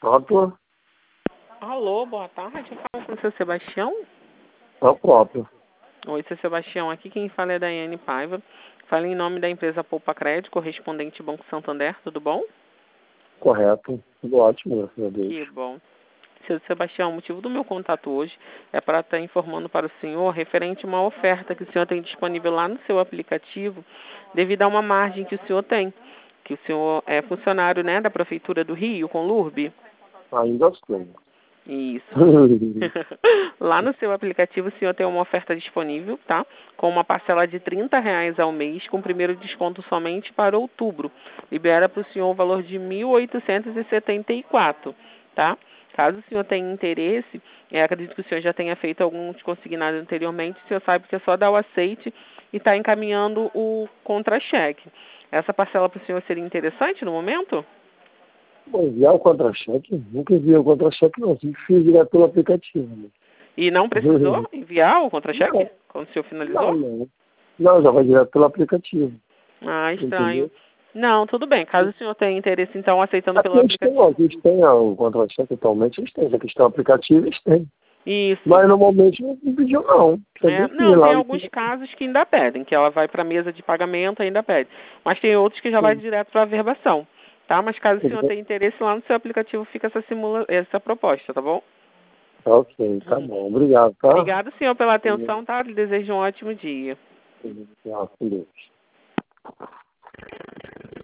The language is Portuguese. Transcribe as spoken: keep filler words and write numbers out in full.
Pronto, Alô, boa tarde. Eu falo com o seu Sebastião. é o próprio. Oi, seu Sebastião. Aqui quem fala é a Daiane Paiva. Falo em nome da empresa Poupa Crédito, correspondente Banco Santander. Tudo bom? Correto. Tudo ótimo, graças a Deus. Que bom. Seu Sebastião, o motivo do meu contato hoje é para estar informando para o senhor referente a uma oferta que o senhor tem disponível lá no seu aplicativo, devido a uma margem que o senhor tem, que o senhor é funcionário, né, da Prefeitura do Rio, com Lurbe. Ainda estou. Isso. Lá no seu aplicativo, o senhor tem uma oferta disponível, tá? Com uma parcela de trinta reais ao mês, com primeiro desconto somente para outubro. Libera para o senhor o valor de mil oitocentos e setenta e quatro, tá? Caso o senhor tenha interesse, é, acredito que o senhor já tenha feito alguns consignados anteriormente, o senhor sabe que é só dar o aceite e está encaminhando o contra-cheque. Essa parcela para o senhor seria interessante no momento? Bom, enviar o contra-cheque? Nunca enviei o contra-cheque, não. Sempre fiz direto pelo aplicativo. Né? E não precisou enviar o contra-cheque Não, quando o senhor finalizou? não, não. Não, já vai direto pelo aplicativo. Ah, estranho. Entendeu? Não, tudo bem. Caso o senhor tenha interesse, então, aceitando Aqui pelo eles têm, ó, aplicativo. eles têm ó, o contra-cheque atualmente, eles têm. Já que estão aplicativo, eles têm. Isso. Mas normalmente não pediu, não. É, Sempre fiz não, lá. tem alguns casos que ainda pedem, que ela vai para a mesa de pagamento ainda pede. Mas tem outros que já vai direto para a verbação. Tá? Mas caso o senhor tenha interesse, lá no seu aplicativo fica essa, simula essa proposta, tá bom? Ok, tá bom. Obrigado, tá? Obrigado, senhor, pela atenção, tá? Lhe desejo um ótimo dia. Obrigado, com Deus.